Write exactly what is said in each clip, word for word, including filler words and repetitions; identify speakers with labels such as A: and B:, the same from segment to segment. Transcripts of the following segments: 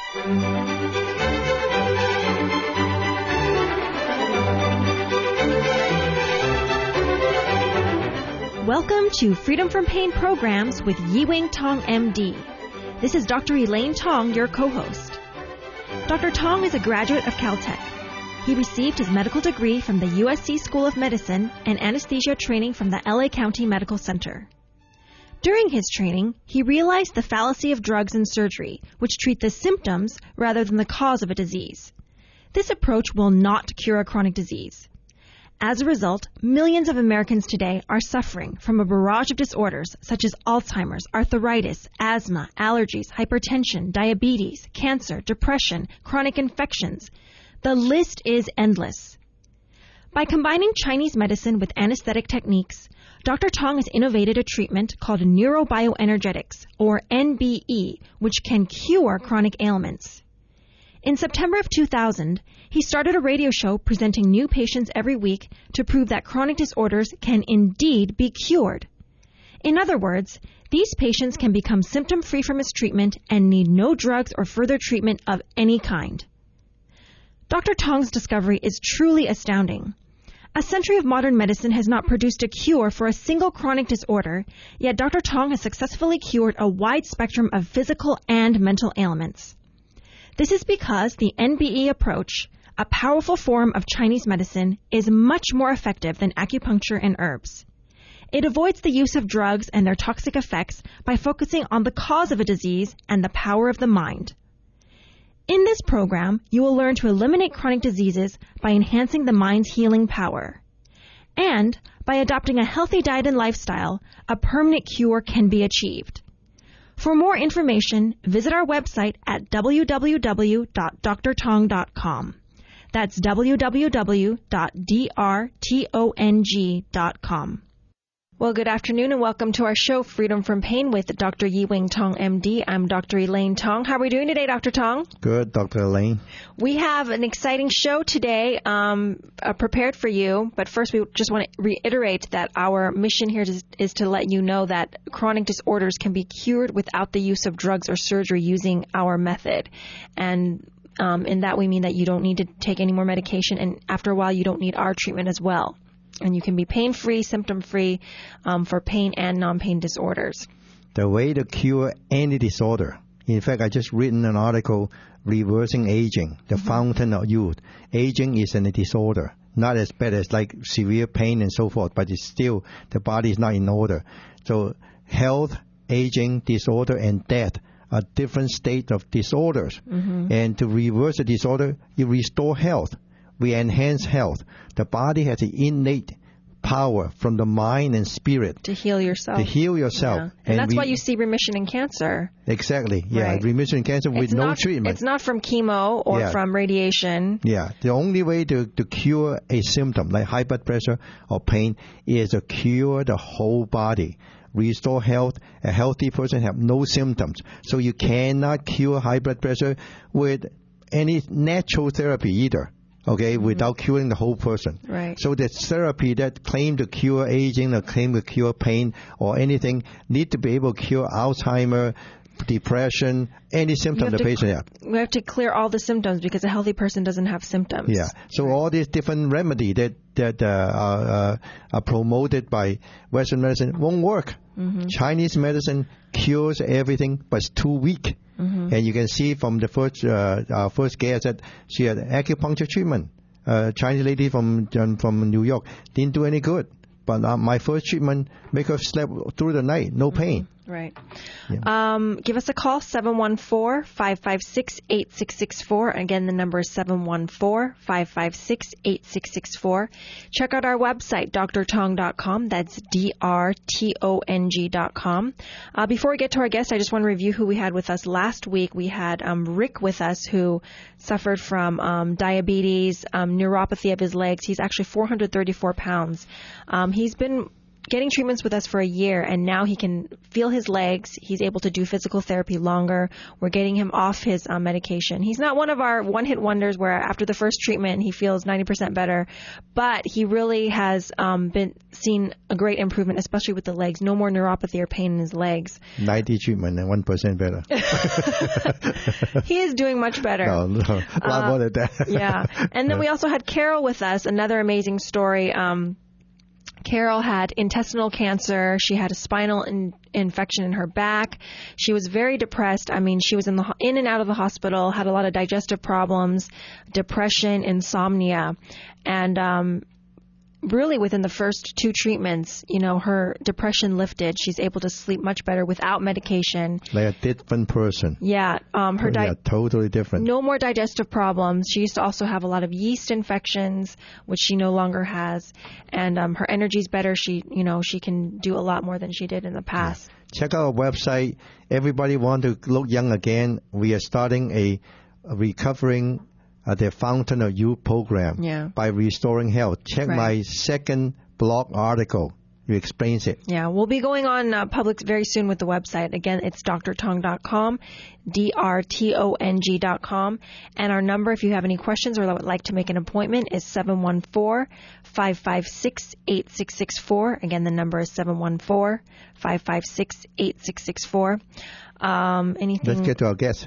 A: Welcome to Freedom from Pain Programs with Yi-Wing Tong, M D. This is Doctor Elaine Tong, your co-host. Doctor Tong is a graduate of Caltech. He received his medical degree from the U S C School of Medicine and anesthesia training from the L A County Medical Center. During his training, he realized the fallacy of drugs and surgery, which treat the symptoms rather than the cause of a disease. This approach will not cure a chronic disease. As a result, millions of Americans today are suffering from a barrage of disorders such as Alzheimer's, arthritis, asthma, allergies, hypertension, diabetes, cancer, depression, chronic infections. The list is endless. By combining Chinese medicine with anesthetic techniques, Doctor Tong has innovated a treatment called neurobioenergetics, or N B E, which can cure chronic ailments. In September of two thousand, he started a radio show presenting new patients every week to prove that chronic disorders can indeed be cured. In other words, these patients can become symptom-free from his treatment and need no drugs or further treatment of any kind. Doctor Tong's discovery is truly astounding. A century of modern medicine has not produced a cure for a single chronic disorder, yet Doctor Tong has successfully cured a wide spectrum of physical and mental ailments. This is because the N B E approach, a powerful form of Chinese medicine, is much more effective than acupuncture and herbs. It avoids the use of drugs and their toxic effects by focusing on the cause of a disease and the power of the mind. In this program, you will learn to eliminate chronic diseases by enhancing the mind's healing power. And by adopting a healthy diet and lifestyle, a permanent cure can be achieved. For more information, visit our website at w w w dot d r tong dot com. That's w w w dot d r tong dot com. Well, good afternoon and welcome to our show, Freedom from Pain, with Doctor Yi-Wing Tong, M D. I'm Doctor Elaine Tong. How are we doing today, Doctor Tong?
B: Good, Doctor Elaine.
A: We have an exciting show today um, uh, prepared for you, but first we just want to reiterate that our mission here is, is to let you know that chronic disorders can be cured without the use of drugs or surgery using our method. And um, in that we mean that you don't need to take any more medication, and after a while you don't need our treatment as well. And you can be pain-free, symptom-free um, for pain and non-pain disorders.
B: The way to cure any disorder. In fact, I just written an article, Reversing Aging, the mm-hmm. Fountain of Youth. Aging is a disorder. Not as bad as like severe pain and so forth, but it's still, the body is not in order. So health, aging, disorder, and death are different states of disorders. Mm-hmm. And to reverse a disorder, you restore health. We enhance health. The body has an innate power from the mind and spirit.
A: To heal yourself.
B: To heal yourself.
A: Yeah. And, and that's we, why you see remission in cancer.
B: Exactly. Yeah.
A: Right.
B: Remission in cancer with
A: it's
B: no
A: not,
B: treatment.
A: It's not from chemo or
B: yeah.
A: from radiation.
B: Yeah. The only way to, to cure a symptom like high blood pressure or pain is to cure the whole body. Restore health. A healthy person have no symptoms. So you cannot cure high blood pressure with any natural therapy either. Okay, mm-hmm. without curing the whole person.
A: Right.
B: So the therapy that claim to cure aging or claim to cure pain or anything need to be able to cure Alzheimer, depression, any symptom the patient has.
A: We have to clear all the symptoms because a healthy person doesn't have symptoms.
B: Yeah. So right. all these different remedies that, that uh, are, uh, are promoted by Western medicine won't work. Mm-hmm. Chinese medicine cures everything, but it's too weak. Mm-hmm. And you can see from the first, uh, our first guest that she had acupuncture treatment. Uh, Chinese lady from from New York didn't do any good. But uh, my first treatment make her sleep through the night, no pain.
A: Mm-hmm. Right. Yeah. Um, give us a call, seven one four, five five six, eight six six four. Again, the number is seven one four, five five six, eight six six four. Check out our website, d r tong dot com. That's D R T O N G dot com. Uh, before we get to our guest, I just want to review who we had with us last week. We had um, Rick with us, who suffered from um, diabetes, um, neuropathy of his legs. He's actually four hundred thirty-four pounds. Um, he's been getting treatments with us for a year, and now he can feel his legs. He's able to do physical therapy longer. We're getting him off his um, medication. He's not one of our one-hit wonders where after the first treatment he feels ninety percent better, but he really has um, been seen a great improvement, especially with the legs. No more neuropathy or pain in his legs.
B: ninety treatment and one percent better.
A: He is doing much better.
B: No, no, a lot
A: Uh,
B: more than that.
A: Yeah. And then we also had Carol with us, another amazing story. Um, Carol had intestinal cancer. She had a spinal in, infection in her back. She was very depressed. I mean, she was in the in and out of the hospital, had a lot of digestive problems, depression, insomnia. And um, really within the first two treatments, you know, her depression lifted. She's able to sleep much better without medication.
B: Like a different person.
A: Yeah. Um, her
B: yeah,
A: di-
B: totally different.
A: No more digestive problems. She used to also have a lot of yeast infections, which she no longer has. And um, her energy's better. She, you know, she can do a lot more than she did in the past.
B: Check out our website. Everybody want to look young again. We are starting a, a recovering uh, the Fountain of Youth program
A: Yeah.
B: by Restoring Health. Check
A: Right.
B: my second blog article. It explains it.
A: Yeah, we'll be going on uh, public very soon with the website. Again, it's d r tong dot com, D R T O N G dot com. And our number, if you have any questions or would like to make an appointment, is seven one four, five five six, eight six six four. Again, the number is seven one four, five five six, eight six six four. Um, anything?
B: Let's get to our guest.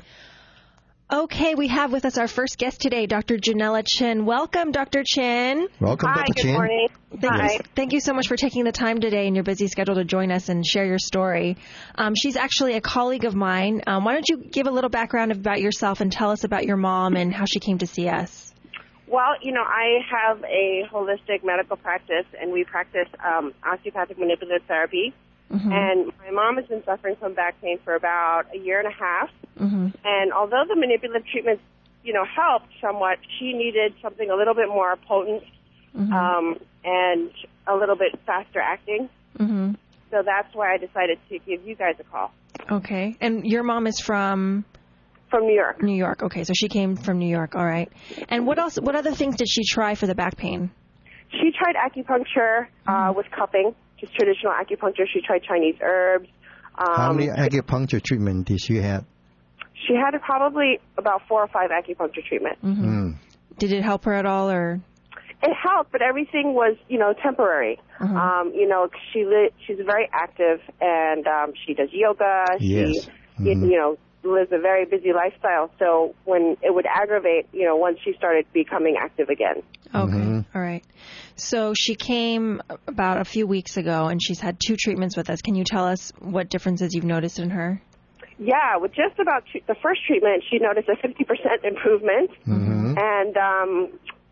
A: Okay, we have with us our first guest today, Doctor Janella Chin. Welcome, Doctor Chin.
B: Welcome,
C: Hi,
B: Doctor
C: good
B: Chin.
C: morning.
A: Thank
C: Hi.
A: you, thank you so much for taking the time today in your busy schedule to join us and share your story. Um, she's actually a colleague of mine. Um, why don't you give a little background about yourself and tell us about your mom and how she came to see us?
C: Well, you know, I have a holistic medical practice, and we practice um, osteopathic manipulative therapy.
A: Mm-hmm.
C: And my mom has been suffering from back pain for about a year and a half.
A: Mm-hmm.
C: And although the manipulative treatments, you know, helped somewhat, she needed something a little bit more potent
A: Mm-hmm.
C: um, and a little bit faster acting.
A: Mm-hmm.
C: So that's why I decided to give you guys a call.
A: Okay. And your mom is from
C: From New York.
A: New York. Okay, so she came from New York. All right. And what else? What other things did she try for the back pain?
C: She tried acupuncture uh, with cupping, just traditional acupuncture. She tried Chinese herbs. Um,
B: How many acupuncture treatment did she have?
C: She had probably about four or five acupuncture treatments.
A: Mm-hmm.
B: Mm.
A: Did it help her at all, or?
C: It helped, but everything was, you know, temporary.
A: Uh-huh.
C: Um, you know, she li- she's very active, and um, she does yoga.
B: Yes.
C: She,
B: Mhm.
C: you, you know, lives a very busy lifestyle. So when it would aggravate, you know, once she started becoming active again.
A: Okay.
B: Mhm.
A: All right. So she came about a few weeks ago, and she's had two treatments with us. Can you tell us what differences you've noticed in her?
C: Yeah, with just about two, the first treatment, she noticed a fifty percent improvement,
B: Mhm.
C: and um,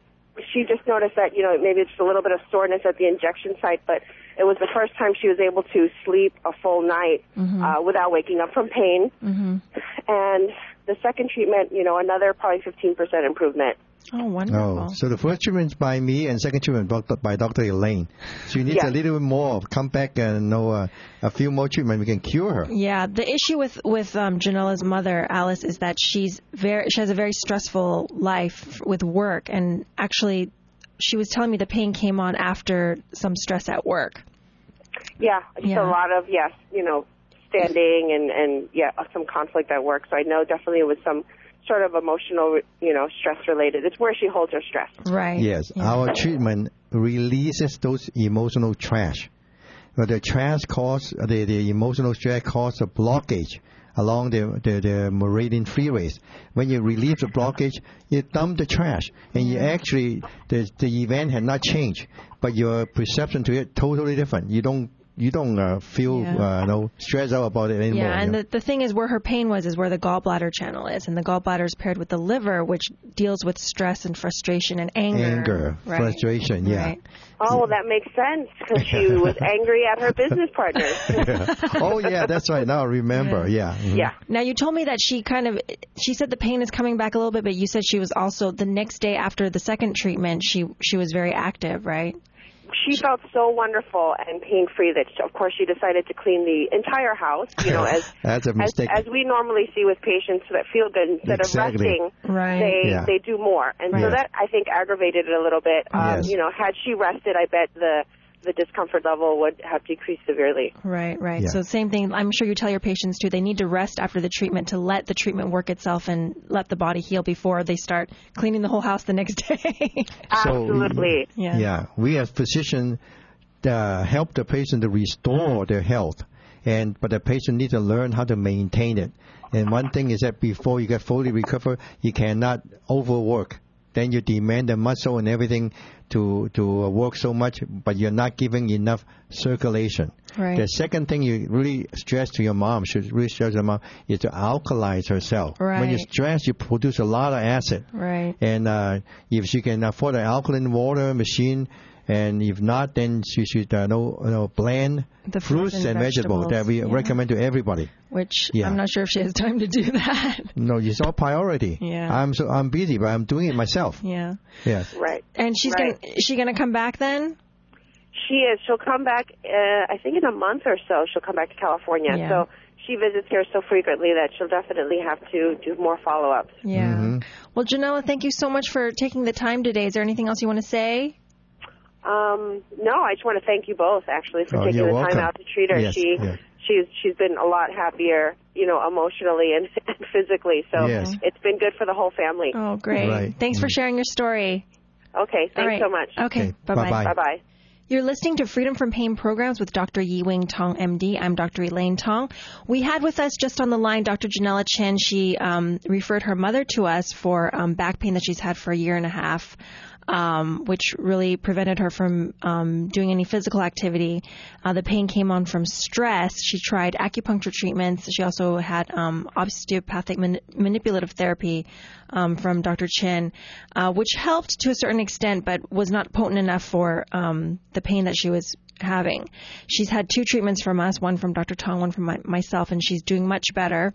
C: she just noticed that, you know, maybe it's a little bit of soreness at the injection site, but it was the first time she was able to sleep a full night
A: Mm-hmm.
C: uh, without waking up from pain.
A: Mm-hmm.
C: And the second treatment, you know, another probably fifteen percent improvement.
A: Oh, wonderful.
B: Oh, so the first treatment by me and second treatment by- by Doctor Elaine. She needs
C: Yeah.
B: a little bit more. Come back and know uh, a few more treatment. We can cure her.
A: Yeah, the issue with with um, Janella's mother, Alice, is that she's very she has a very stressful life with work, and actually, she was telling me the pain came on after some stress at work.
C: Yeah, just
A: Yeah.
C: a lot of, yes, you know, standing and, and, yeah, some conflict at work. So I know definitely it was some sort of emotional, you know, stress related. It's where she holds her stress.
A: Right.
B: Yes,
A: Yeah.
B: our treatment releases those emotional trash. But the trash cause the, the emotional stress cause a blockage along the, the, the meridian freeways. When you relieve the blockage, you dump the trash, and you actually the the event had not changed, but your perception to it totally different. You don't you don't uh, feel
A: Yeah.
B: uh, no stressed out about it anymore.
A: Yeah,
B: you
A: and
B: know.
A: the, the thing is where her pain was is where the gallbladder channel is, and the gallbladder is paired with the liver, which deals with stress and frustration and anger.
B: Anger,
A: Right.
B: frustration, yeah.
A: Right.
C: Oh, well, that makes sense because she was angry at her business partners.
B: Oh yeah, that's right. Now I remember. Yeah. Mhm.
C: Yeah.
A: Now, you told me that she kind of, she said the pain is coming back a little bit, but you said she was also, the next day after the second treatment, she she was very active, right?
C: She felt so wonderful and pain-free that, of course, she decided to clean the entire house, you know, as
B: That's a
C: as,
B: mistake.
C: as we normally see with patients that feel good. Instead
B: Exactly.
C: of resting,
A: Right.
C: they
B: Yeah.
C: they do more. And so
B: Right.
C: that, I think, aggravated it a little bit. Um,
B: Yes.
C: You know, had she rested, I bet the the discomfort level would have decreased severely.
A: Right, right.
B: Yeah.
A: So same thing. I'm sure you tell your patients too. They need to rest after the treatment to let the treatment work itself and let the body heal before they start cleaning the whole house the next day.
C: Absolutely.
B: So,
A: yeah.
B: yeah, we as physicians uh, help the patient to restore their health, and but the patient needs to learn how to maintain it. And one thing is that before you get fully recovered, you cannot overwork. Then you demand the muscle and everything to to work so much, but you're not giving enough circulation.
A: Right.
B: The second thing you really stress to your mom, should really stress to your mom, is to alkalize herself.
A: Right.
B: When you stress, you produce a lot of acid.
A: Right.
B: And uh, if she can afford an alkaline water machine, and if not, then she should uh, know, you know, blend
A: The
B: fruits
A: fruits and
B: and vegetables that we
A: vegetables, yeah.
B: recommend to everybody.
A: Which
B: Yeah.
A: I'm not sure if she has time to do that.
B: No, it's all priority.
A: Yeah.
B: I'm so I'm busy, but I'm doing it myself.
A: Yeah.
B: Yes.
C: Right.
A: And she's
C: Right.
A: gonna is she gonna come back then?
C: She is. She'll come back, uh, I think in a month or so, she'll come back to California.
A: Yeah.
C: So she visits here so frequently that she'll definitely have to do more follow-ups.
A: Yeah.
B: Mm-hmm.
A: Well, Janella, thank you so much for taking the time today. Is there anything else you want to say?
C: Um, no, I just want to thank you both, actually, for
B: Oh,
C: taking
B: you're
C: the
B: welcome.
C: time out to treat her.
B: Yes,
C: she,
B: yes.
C: she's, she's been a lot happier, you know, emotionally and, and physically. So
B: Yes.
C: it's been good for the whole family.
A: Oh, great.
B: Right.
A: Thanks for sharing your story.
C: Okay,
A: All
C: thanks
A: right.
C: so much.
A: Okay.
B: Okay,
A: Bye-bye.
B: bye-bye.
C: Bye-bye.
A: You're listening to Freedom from Pain Programs with Doctor Yi-Wing Tong, M D. I'm Doctor Elaine Tong. We had with us just on the line Doctor Janella Chen. She um, referred her mother to us for um, back pain that she's had for a year and a half, um, which really prevented her from um, doing any physical activity. Uh, the pain came on from stress. She tried acupuncture treatments. She also had um, osteopathic man- manipulative therapy um, from Doctor Chen, uh, which helped to a certain extent, but was not potent enough for um, the pain that she was having. She's had two treatments from us, one from Doctor Tong, one from my- myself, and she's doing much better.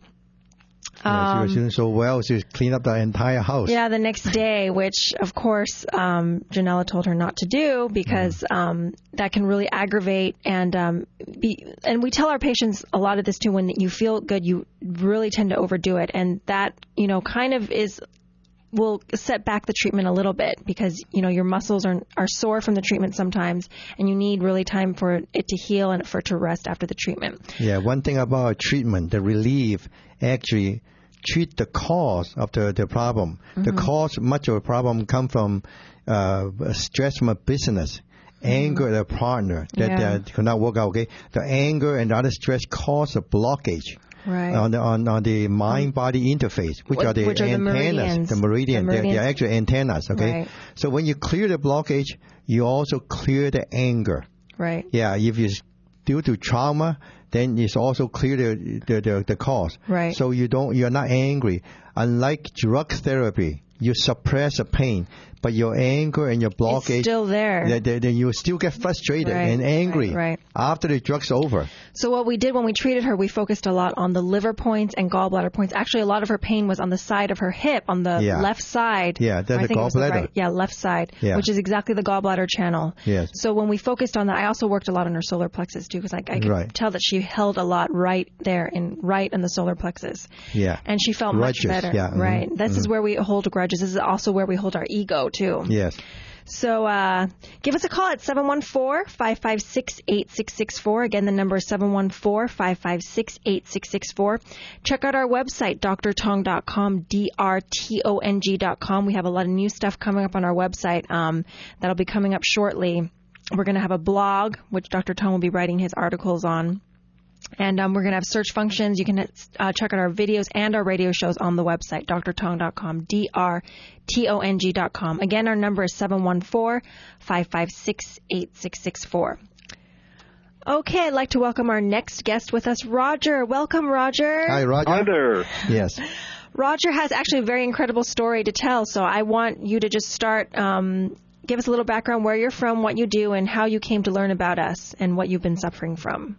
B: Yeah, she was
A: Um,
B: doing so well, she cleaned up the entire house.
A: Yeah, the next day, which of course um, Janella told her not to do because um, that can really aggravate and um, be. And we tell our patients a lot of this too. When you feel good, you really tend to overdo it, and that you know kind of is will set back the treatment a little bit because you know your muscles are are sore from the treatment sometimes, and you need really time for it to heal and for it to rest after the treatment.
B: Yeah, one thing about treatment, the relief actually treat the cause of the, the problem. Mm-hmm. The cause, much of the problem come from uh, stress from a business, mm-hmm. anger at a partner that
A: yeah.
B: uh, could not work out. Okay, the anger and the other stress cause a blockage.
A: Right.
B: On the on, on the mind-body interface, which
A: What,
B: are the
A: which are
B: antennas,
A: the
B: the meridian,
A: the
B: they're,
A: meridians.
B: they're actually antennas. Okay,
A: Right.
B: So when you clear the blockage, you also clear the anger.
A: Right.
B: Yeah, if it's due to trauma, then it's also clear the the, the, the cause.
A: Right.
B: So you don't you're not angry. Unlike drug therapy, you suppress the pain, but your anger and your blockage
A: It's still there.
B: Then, then you still get frustrated
A: Right,
B: and angry
A: right, right.
B: after the drug's over.
A: So what we did when we treated her, we focused a lot on the liver points and gallbladder points. Actually, a lot of her pain was on the side of her hip, on the
B: Yeah.
A: left side.
B: Yeah, that's
A: I
B: the
A: think it was
B: gallbladder.
A: right- yeah, left side,
B: Yeah.
A: which is exactly the gallbladder channel.
B: Yes.
A: So when we focused on that, I also worked a lot on her solar plexus too, because I, I could
B: Right.
A: tell that she held a lot right there, in right in the solar plexus.
B: Yeah.
A: And she felt
B: Grudges,
A: much better.
B: yeah, mhm,
A: Right. This is where we hold grudges. This is also where we hold our ego too.
B: Yes.
A: So uh, give us a call at seven one four, five five six, eight six six four. Again, the number is seven one four, five five six, eight six six four. Check out our website, d r tong dot com, D R T O N G dot com. We have a lot of new stuff coming up on our website um, that'll be coming up shortly. We're going to have a blog, which Doctor Tong will be writing his articles on. And um, we're going to have search functions. You can uh, check out our videos and our radio shows on the website, d r tong dot com, D R T O N G dot com. Again, our number is seven one four, five five six, eight six six four. Okay, I'd like to welcome our next guest with us, Roger. Welcome, Roger.
B: Hi, Roger.
D: Hi there.
B: Yes.
A: Roger has actually a very incredible story to tell, so I want you to just start, um, give us a little background where you're from, what you do, and how you came to learn about us and what you've been suffering from.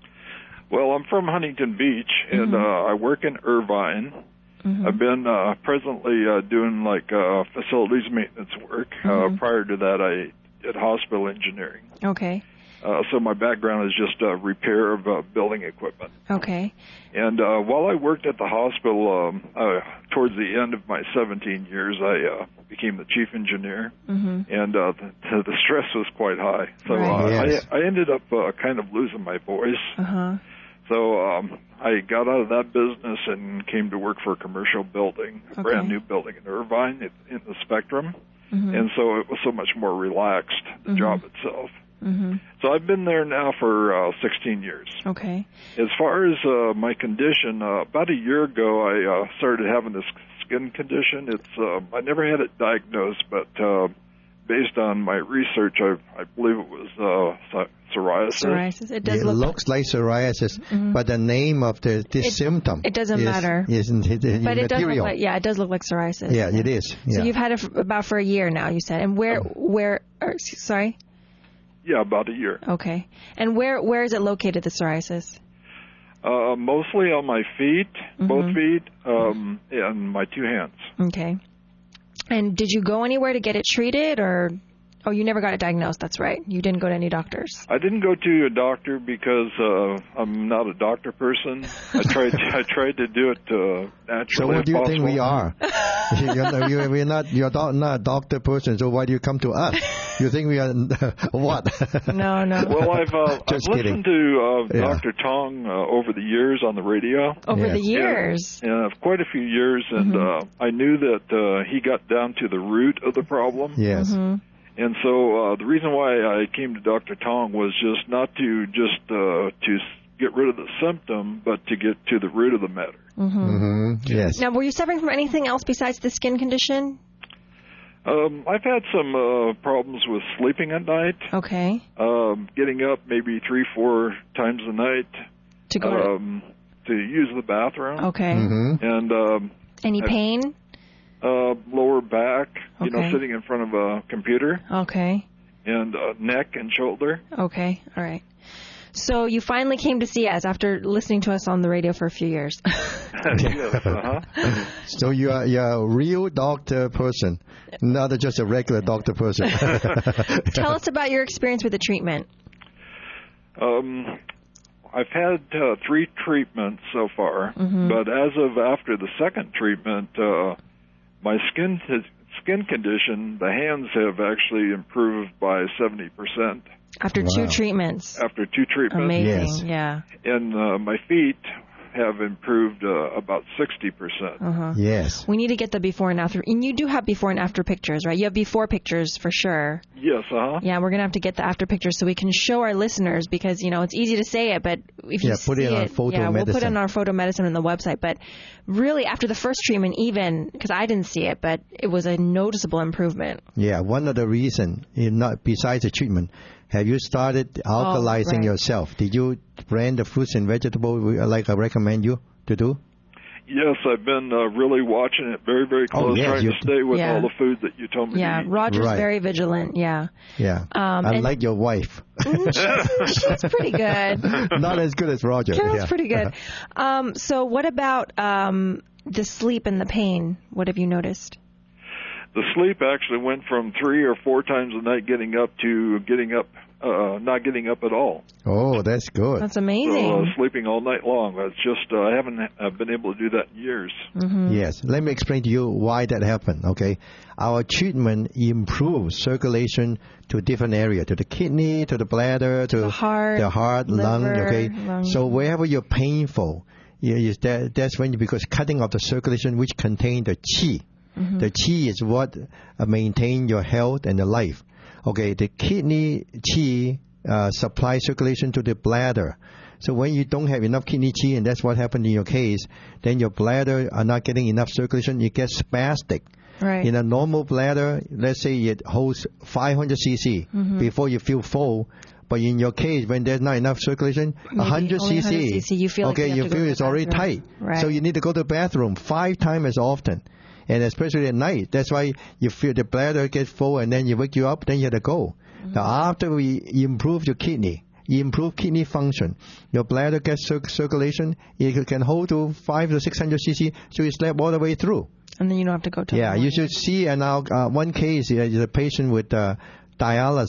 D: Well, I'm from Huntington Beach, and
A: Mm-hmm.
D: uh, I work in Irvine.
A: Mm-hmm.
D: I've been uh, presently uh, doing like uh, facilities maintenance work.
A: Mm-hmm.
D: Uh, prior to that, I did hospital engineering.
A: Okay.
D: Uh, so my background is just uh, repair of uh, building equipment.
A: Okay.
D: And uh, while I worked at the hospital, um, uh, towards the end of my seventeen years, I uh, became the chief engineer,
A: Mm-hmm.
D: and uh, the, the stress was quite high. So
A: Right.
D: uh,
B: Yes.
D: I, I ended up uh, kind of losing my voice.
A: Uh-huh.
D: So um, I got out of that business and came to work for a commercial building, a
A: Okay.
D: brand new building in Irvine in, in the Spectrum.
A: Mm-hmm.
D: And so it was so much more relaxed, the
A: Mhm.
D: job itself.
A: Mm-hmm.
D: So I've been there now for uh, sixteen years.
A: Okay.
D: As far as uh, my condition, uh, about a year ago I uh, started having this skin condition. It's uh, I never had it diagnosed, but uh, based on my research, I, I believe it was uh, psoriasis.
A: Psoriasis. It does
B: It
A: look.
B: looks like psoriasis,
A: Mhm.
B: but the name of the this
A: It-
B: symptom
A: it doesn't
B: is,
A: matter.
B: is in, in
A: but it does look
B: material.
A: like. Yeah, it does look like psoriasis.
B: Yeah, it is.
A: So
B: Yeah.
A: you've had it for about for a year now. You said, and where where? Or, s- sorry.
D: Yeah, about a year.
A: Okay. And where where is it located? The psoriasis.
D: Uh, mostly on my feet, both
A: Mhm.
D: feet, um, and my two hands.
A: Okay. And did you go anywhere to get it treated, or? Oh, you never got it diagnosed. That's right. You didn't go to any doctors.
D: I didn't go to a doctor because uh, I'm not a doctor person. I tried. I tried to do it uh, naturally.
B: So what
D: if
B: do you
D: possible.
B: think we are? you're, you're, we're not. You're not not a doctor person. So why do you come to us? You think we are what?
A: No, no.
D: Well, I've uh, I've
B: Just
D: listened
B: kidding.
D: to uh,
B: Yeah.
D: Doctor Tong uh, over the years on the radio.
A: Over
B: Yes.
A: the years.
D: Yeah, quite a few years, and
A: Mm-hmm.
D: uh, I knew that uh, he got down to the root of the problem.
B: Yes.
A: Mhm.
D: And so uh, the reason why I came to Doctor Tong was just not to just uh, to s- get rid of the symptom, but to get to the root of the matter.
B: hmm Yes.
A: Now, were you suffering from anything else besides the skin condition?
D: Um, I've had some uh, problems with sleeping at night,
A: Okay.
D: um, getting up maybe three, four times a night
A: To go to.
D: um, to use the bathroom,
A: Okay.
B: hmm
D: and um,
A: Any pain?
D: uh, lower back, you know,
A: Okay.
D: sitting in front of a computer,
A: Okay.
D: and uh, neck and shoulder.
A: Okay. All right. So you finally came to see us after listening to us on the radio for a few years.
D: Yes, uh-huh.
B: So you are you're a real doctor person, not just a regular doctor person.
A: Tell us about your experience with the treatment.
D: Um, I've had uh, three treatments so far,
A: Mhm.
D: but as of after the second treatment, uh, my skin skin condition, the hands have actually improved by seventy percent
A: After
B: Wow.
A: two treatments.
D: after two treatments,
A: Amazing.
B: Yes.
A: Yeah.
D: and uh, my feet have improved uh, about sixty percent.
A: Uh-huh.
B: Yes.
A: We need to get the before and after. And you do have before and after pictures, right? You have before pictures for sure.
D: Yes, uh-huh.
A: Yeah, we're going to have to get the after pictures so we can show our listeners because, you know, it's easy to say it, but if you
B: Yeah, put
A: see
B: it on
A: it,
B: Photo
A: yeah, we'll put it
B: Medicine.
A: on our photo medicine on the website. But really, after the first treatment, even, because I didn't see it, but it was a noticeable improvement.
B: Yeah. One of the reason, not besides the treatment, have you started alkalizing
A: right.
B: yourself? Did you brand the fruits and vegetables like I recommend you to do?
D: Yes, I've been uh, really watching it very, very
B: Oh,
D: close,
B: yes,
D: trying
B: you-
D: to stay with
A: Yeah.
D: all the food that you told me
A: Yeah,
D: to eat.
A: Roger's
B: Right.
A: very vigilant. Yeah.
B: Yeah.
A: Um, and-
B: Unlike your wife.
A: she's, she's pretty good.
B: Not as good as Roger.
A: Carol's
B: yeah.
A: pretty good. Um, so what about um, the sleep and the pain? What have you noticed?
D: The sleep actually went from three or four times a night getting up to getting up, uh, not getting up at all.
B: Oh, that's good.
A: That's
D: So,
A: amazing.
D: uh, sleeping all night long. It's just uh, I haven't uh, been able to do that in years.
A: Mm-hmm.
B: Yes. Let me explain to you why that happened, okay? Our treatment improves circulation to different areas, to the kidney, to the bladder, to
A: The heart,
B: the heart, lung,
A: liver,
B: okay?
A: lung.
B: So wherever you're painful, you, you, that, that's when you, because cutting off the circulation which contain the qi.
A: Mm-hmm.
B: The qi is what uh, maintain your health and your life. Okay, the kidney qi uh, supply circulation to the bladder. So when you don't have enough kidney qi, and that's what happened in your case, then your bladder are not getting enough circulation. You get spastic.
A: Right.
B: In a normal bladder, let's say it holds five hundred cc
A: Mm-hmm.
B: before you feel full. But in your case, when there's not enough circulation,
A: Maybe
B: one hundred
A: only
B: cc,
A: one hundred cc, you feel like
B: okay,
A: you have to go
B: feel
A: to the
B: it's already
A: bathroom.
B: tight.
A: Right.
B: So you need to go to the bathroom five times as often. And especially at night. That's why you feel the bladder gets full and then you wake you up, then you have to go.
A: Mm-hmm.
B: Now, after we improve your kidney, you improve kidney function, your bladder gets cir- circulation, it can hold to five to six hundred cc, so you sleep all the way through.
A: And then you don't have to go to
B: Yeah,
A: the
B: you should see. And now, uh, one case uh, is a patient with uh, dialysis.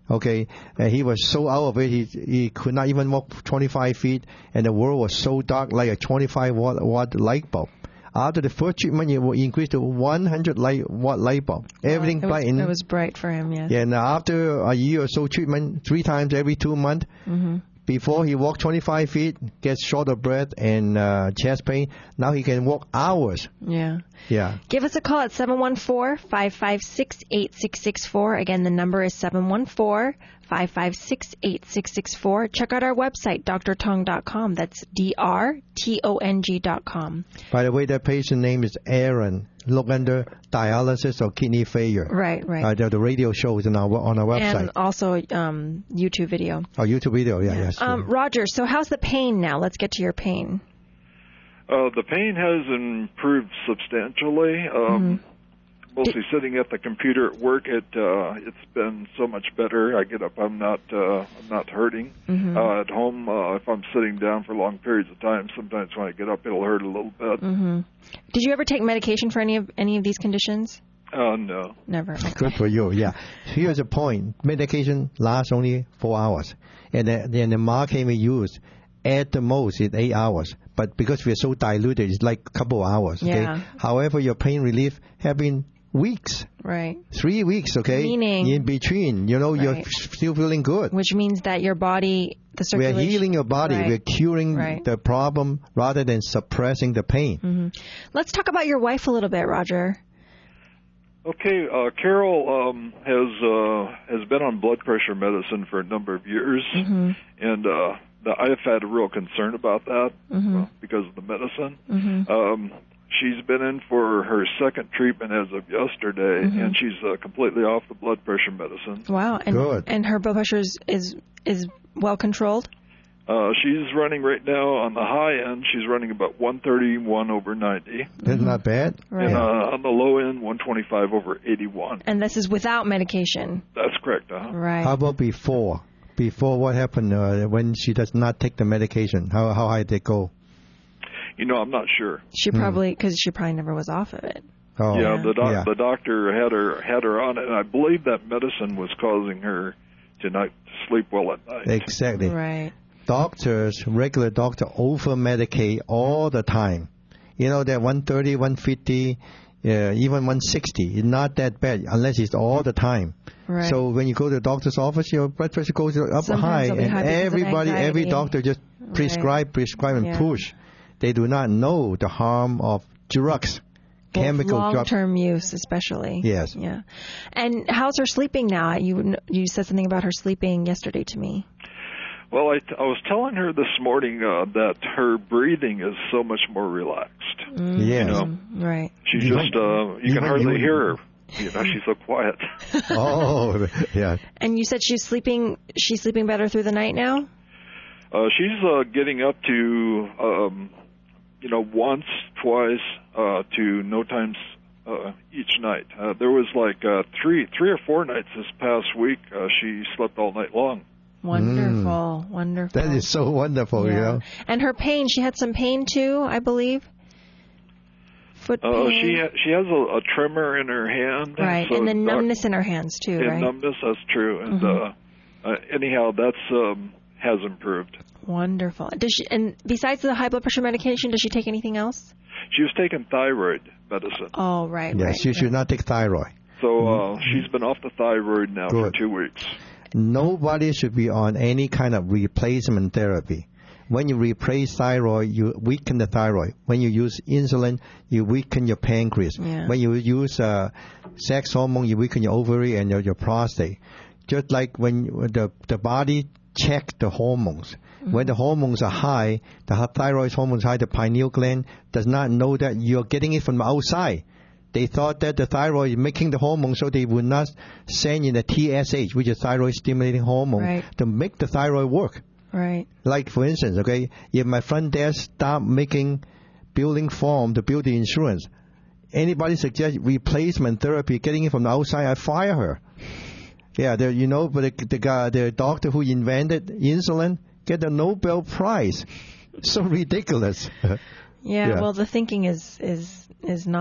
B: Okay, and he was so out of it, he he could not even walk twenty-five feet, and the world was so dark like a twenty-five watt, watt light bulb. After the first treatment, it will increase to one hundred light, watt light bulb. Everything
A: well, it was,
B: bright.
A: It was bright for him, yeah.
B: Yeah, and after a year or so treatment, three times every two months,
A: mm-hmm.
B: before he walked twenty-five feet, gets short of breath and uh, chest pain. Now he can walk hours.
A: Yeah.
B: Yeah.
A: Give us a call at seven one four, five five six, eight six six four. Again, the number is seven one four, five five six, eight six six four. Check out our website, d r tong dot com. That's D R T O N G dot com.
B: By the way, that patient name is Aaron. Look under dialysis or kidney failure.
A: Right, right.
B: Uh, the, the radio show is on our, on our website.
A: And also um, YouTube video.
B: Oh, YouTube video, yeah,
A: yeah.
B: yes.
A: Um, Roger, so how's the pain now? Let's get to your pain.
D: Uh, the pain has improved substantially. Um,
A: mm-hmm.
D: Mostly
A: Did,
D: sitting at the computer at work, it uh, it's been so much better. I get up, I'm not uh, I'm not hurting.
A: mm-hmm.
D: Uh, at home, uh, if I'm sitting down for long periods of time, sometimes when I get up, it'll hurt a little bit.
A: Mm-hmm. Did you ever take medication for any of any of these conditions?
D: Uh, no.
A: Never. Okay.
B: Good for you, yeah. Here's the point. Medication lasts only four hours. And the, and the market we use, at the most, is eight hours. But because we're so diluted, it's like a couple of hours. Okay?
A: Yeah.
B: However, your pain relief have been weeks.
A: Right.
B: Three weeks, okay?
A: Meaning.
B: In between, you know,
A: Right.
B: you're still feeling good.
A: Which means that your body, the circulation.
B: We're healing your body.
A: Right.
B: We're curing
A: Right.
B: the problem rather than suppressing the pain.
A: Mm-hmm. Let's talk about your wife a little bit, Roger.
D: Okay, uh, Carol um, has uh, has been on blood pressure medicine for a number of years,
A: mm-hmm.
D: and uh, the, I've had a real concern about that
A: mm-hmm.
D: uh, because of the medicine.
A: Mm-hmm.
D: Um, she's been in for her second treatment as of yesterday,
A: mm-hmm.
D: and she's uh, completely off the blood pressure medicine.
A: Wow, and
B: Good.
A: and her blood pressure is is, is well controlled.
D: Uh, she's running right now on the high end. She's running about one thirty-one over ninety.
B: That's not bad.
A: Right.
D: And uh, on the low end, one twenty-five over eighty-one.
A: And this is without medication.
D: That's correct, huh?
A: Right.
B: How about before? Before, what happened uh, when she does not take the medication? How how high did it go?
D: You know, I'm not sure.
A: She probably, because she probably never was off of it.
B: Oh,
D: Yeah, the doc-
B: yeah.
D: the doctor had her had her on it, and I believe that medicine was causing her to not sleep well at night.
B: Exactly.
A: Right.
B: Doctors, regular doctor, over-medicate all the time. You know, that one thirty, one fifty, uh, even one sixty is not that bad unless it's all the time.
A: Right.
B: So when you go to the doctor's office, your blood pressure goes up
A: Sometimes
B: high,
A: it'll be
B: and
A: high because of
B: everybody, every
A: anxiety.
B: doctor just prescribe, prescribe, and
A: Yeah.
B: push. They do not know the harm of drugs, chemical drugs.
A: Long-term use, especially.
B: Yes.
A: Yeah. And how's her sleeping now? You you said something about her sleeping yesterday to me.
D: Well, I, t- I was telling her this morning uh, that her breathing is so much more relaxed.
A: Mm-hmm.
B: Yes.
D: You know,
A: Right.
D: she's
B: You
D: just
B: might-
D: uh, you
B: you
D: can
B: might-
D: hardly
B: you-
D: hear her. You know, she's so quiet.
B: Oh, yeah.
A: And you said she's sleeping. She's sleeping better through the night now.
D: Uh, she's uh, getting up to, um, you know, once, twice, uh, to no times uh, each night. Uh, there was like uh, three, three or four nights this past week. Uh, she slept all night long.
A: Wonderful, wonderful.
B: That is so wonderful, you
A: Yeah.
B: know.
A: And her pain. She had some pain too, I believe. Foot pain.
D: Uh, she ha- she has a, a tremor in her hand.
A: Right,
D: so
A: and the
D: doc-
A: numbness in her hands too,
D: and
A: right?
D: numbness, that's true. And
A: Mm-hmm.
D: uh, uh, anyhow, that's um, has improved.
A: Wonderful. Does she? And besides the high blood pressure medication, does she take anything else?
D: She was taking thyroid medicine.
A: Oh, right,
B: Yes,
A: right.
B: you should not take thyroid.
D: So uh, she's been off the thyroid now
B: Good.
D: for two weeks.
B: Nobody should be on any kind of replacement therapy. When you replace thyroid, you weaken the thyroid. When you use insulin, you weaken your pancreas.
A: Yeah.
B: When you use uh, sex hormone, you weaken your ovary and your, your prostate. Just like when you- the the body check the hormones. Mm-hmm. When the hormones are high, the thyroid hormones high, the pineal gland does not know that you're getting it from the outside. They thought that the thyroid is making the hormone, so they would not send in the T S H, which is thyroid stimulating hormone,
A: Right.
B: to make the thyroid work.
A: Right.
B: Like, for instance, okay, if my front desk start making building form to build the insurance, anybody suggest replacement therapy, getting it from the outside, I fire her. Yeah, the, you know, but the, the guy, the doctor who invented insulin get the Nobel Prize. So ridiculous.
A: Yeah,
B: Yeah.
A: well, the thinking is is is not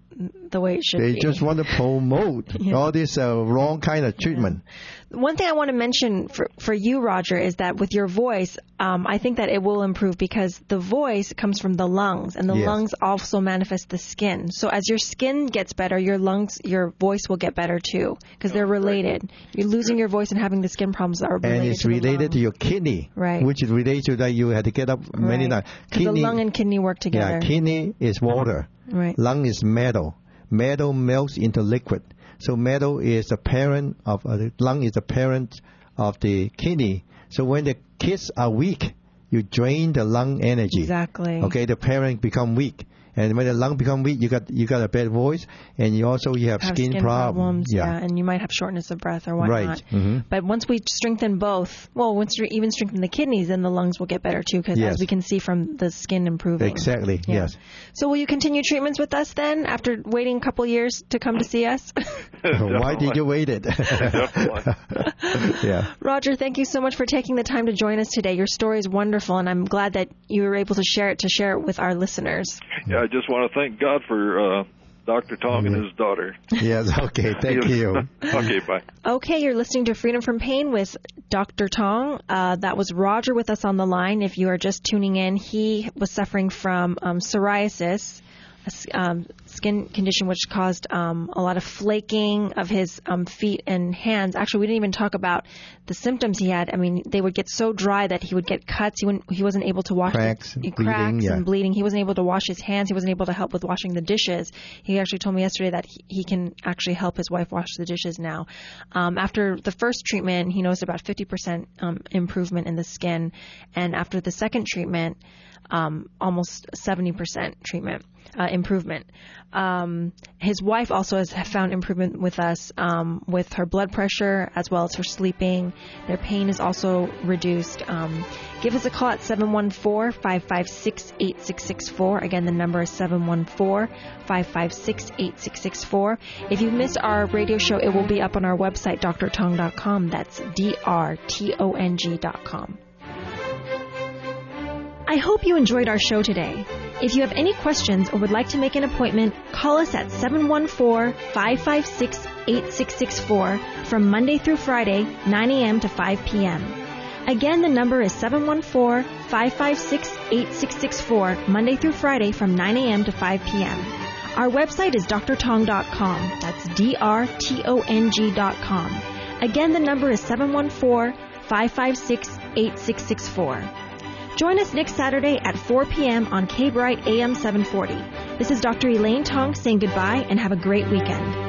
A: the way it should
B: they
A: be.
B: just want to promote
A: Yeah.
B: all this uh, wrong kind of treatment.
A: One thing I want to mention for, for you, Roger, is that with your voice, um, I think that it will improve because the voice comes from the lungs, and the
B: Yes.
A: lungs also manifest the skin. So as your skin gets better, your lungs, your voice will get better too, because they're related. You're losing your voice and having the skin problems that are related
B: And it's
A: to the
B: related
A: lung.
B: to your kidney,
A: Right.
B: which is related to that you had to get up many
A: Right.
B: times.
A: 'Cause the lung and kidney work together.
B: Yeah, kidney is water.
A: Right.
B: Lung is metal. Metal melts into liquid. So metal is the parent of uh, the lung is the parent of the kidney. So when the kids are weak, you drain the lung energy.
A: Exactly.
B: Okay, the parent become weak. And when the lung become weak, you got you got a bad voice, and you also you have,
A: have
B: skin,
A: skin
B: problem.
A: problems, yeah. and you might have shortness of breath or whatnot.
B: Right. Mm-hmm.
A: But once we strengthen both, well, once we even strengthen the kidneys, then the lungs will get better too, because
B: Yes.
A: as we can see from the skin improving.
B: Exactly.
A: Yeah.
B: Yes.
A: So will you continue treatments with us then, after waiting a couple years to come to see us?
B: Why did you wait it?
D: Definitely.
B: Yeah.
A: Roger, thank you so much for taking the time to join us today. Your story is wonderful, and I'm glad that you were able to share it to share it with our listeners.
D: Yeah, I just want to thank God for uh, Doctor Tong and his daughter.
B: Yes. Okay. Thank you.
D: Okay, bye.
A: Okay, you're listening to Freedom from Pain with Doctor Tong. Uh, that was Roger with us on the line. If you are just tuning in, he was suffering from um, psoriasis, a s- um, skin condition which caused um, a lot of flaking of his um, feet and hands. Actually, we didn't even talk about the symptoms he had. I mean, they would get so dry that he would get cuts. He, wouldn't, he wasn't able to wash
B: Cracks,
A: his,
B: bleeding,
A: cracks
B: yeah.
A: and bleeding. He wasn't able to wash his hands. He wasn't able to help with washing the dishes. He actually told me yesterday that he, he can actually help his wife wash the dishes now. Um, after the first treatment, he noticed about fifty percent um, improvement in the skin. And after the second treatment, um, almost seventy percent treatment. Uh, improvement. Um, his wife also has found improvement with us um, with her blood pressure as well as her sleeping. Their pain is also reduced. Um, give us a call at seven one four, five five six, eight six six four. Again, the number is seven one four, five five six, eight six six four. If you missed our radio show, it will be up on our website, D R tong dot com. That's D R T O N G dot com. I hope you enjoyed our show today. If you have any questions or would like to make an appointment, call us at seven one four, five five six, eight six six four from Monday through Friday, nine a.m. to five p.m. Again, the number is seven one four, five five six, eight six six four, Monday through Friday from nine a.m. to five p.m. Our website is D R tong dot com. That's D R T O N G dot com. Again, the number is seven one four, five five six, eight six six four. Join us next Saturday at four p.m. on K-Bright A M seven forty. This is Doctor Elaine Tong saying goodbye and have a great weekend.